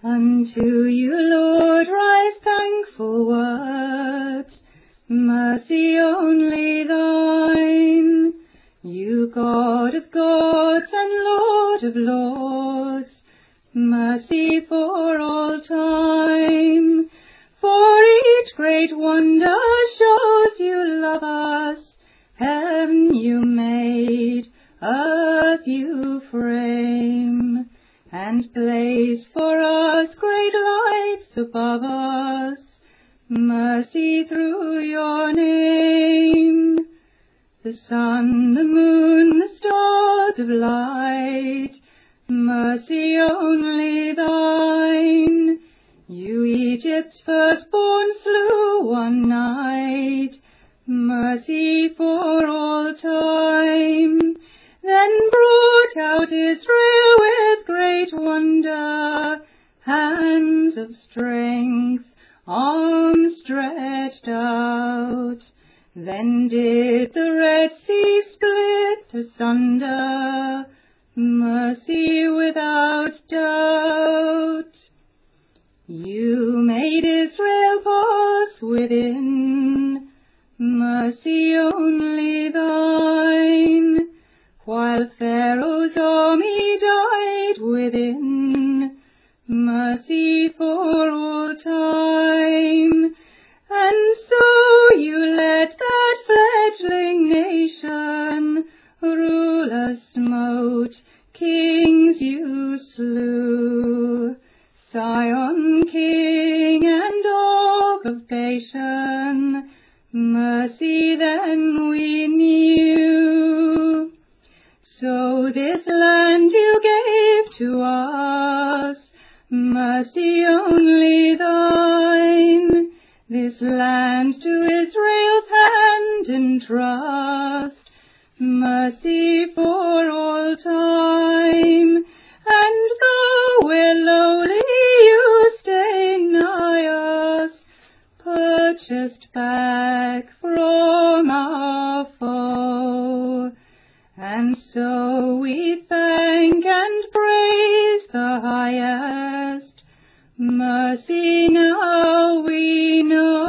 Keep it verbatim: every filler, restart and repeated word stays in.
Unto you, Lord, rise thankful words, mercy only thine. You God of gods and Lord of lords, mercy for all time. For each great wonder shows you love us. Heaven you made, earth you frame, and place for us great lights above us. Mercy through your name. The sun, the moon, the stars of light, mercy only thine. You Egypt's firstborn slew one night, mercy for all time. Then brought out Israel with great wonder, hands of strength, arms stretched out. Then did the Red Sea split asunder, mercy without doubt. You made Israel pass within, mercy only thine. While Pharaoh's army died within, mercy for all time. And so you let that fledgling nation, rulers smote, kings you slew. Sion, king and Og of Bashan, mercy then we knew. So this land you gave to us, mercy only thine. This land to Israel's hand entrust, mercy for all time. And though we're lowly, you stay nigh us, purchased back from our foe. And so we thank and praise the highest, mercy now we know.